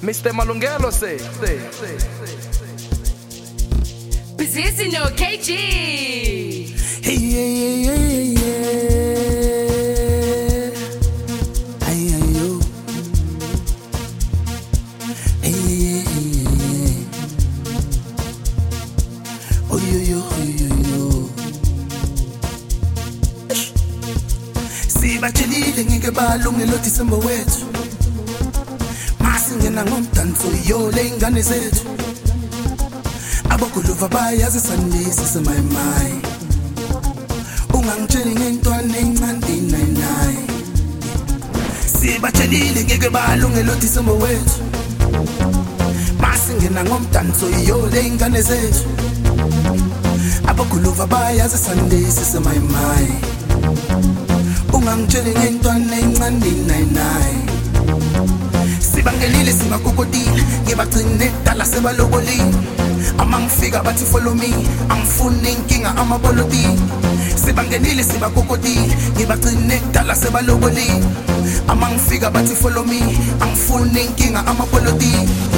Mr. Malungelo say. Busy no KG. Hey, yeah, yeah, yeah, yeah. Ay, ay, yo. Hey, yeah, yeah, yeah. Oh, yo, yo, oh, yo, yo. Sibatshelile ngeke balungelo December wethu. Masingena ngomdanso yo le ingane zethu. Abokuluva bayazi Sunday sisemayimai. Ungangitsheli ngentwana encane nayinayi. Sibatshelile ngeke balungelo December wethu. Masingena ngomdanso yo le ingane zethu. Abokuluva bayazi Sunday sisemayimai. Ungangitsheli ngentwana encane nayinayi. Sibangenile singakokotile ngibagcine dala sebalobolile. Amangifika bathi follow me angifuni inkinga amaboloti. Sibangenile sibakokotile ngibagcine dala sebalobolile. Amangifika bathi follow me angifuni inkinga amaboloti.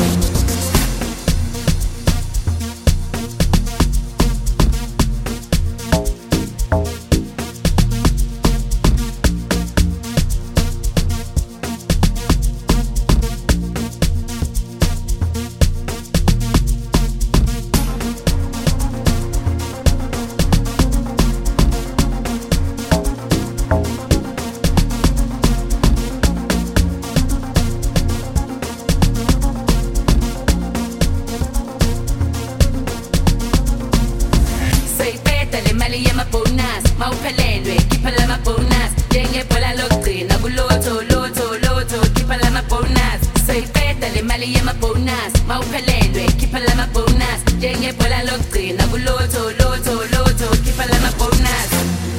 Mawuphelelwe khipha lama bonus njengebhola lokugcina kuloto loto khipha lama bonus soyiqeda le mali yama bonus mawuphelelwe khipha lama bonus njengebhola lokugcina kuloto loto khipha lama bonus.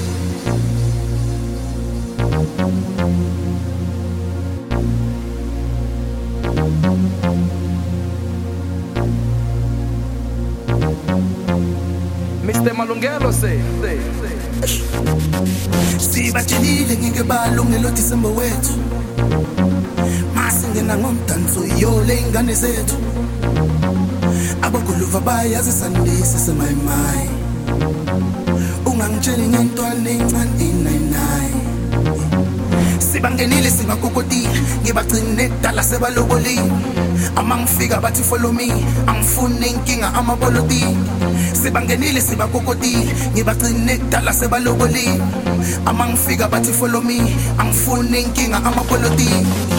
Mr. Malungelo say. Sibatshelile ngeke balungelo December wethu. Masingena ngomdanso yo le ingane zethu. Abokuluva bayazi Sunday sisemayimai. Ungangitsheli ngentwana encane nayinayi. Sibangenile singakokotile ngibagcine dala sebalobolile. Amangifika bathi follow me angifuni inkinga amaboloti. Sibangenile sibakokotile ngibagcine dala sebalobolile. Amangifika bathi follow me angifuni inkinga amaboloti.